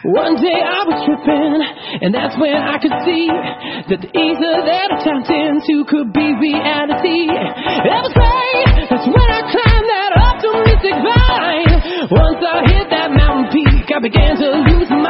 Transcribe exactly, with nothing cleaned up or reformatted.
One day I was tripping, and that's when I could see that the ether that I tapped into could be reality. It was great, that's when I climbed that optimistic vine. Once I hit that mountain peak, I began to lose my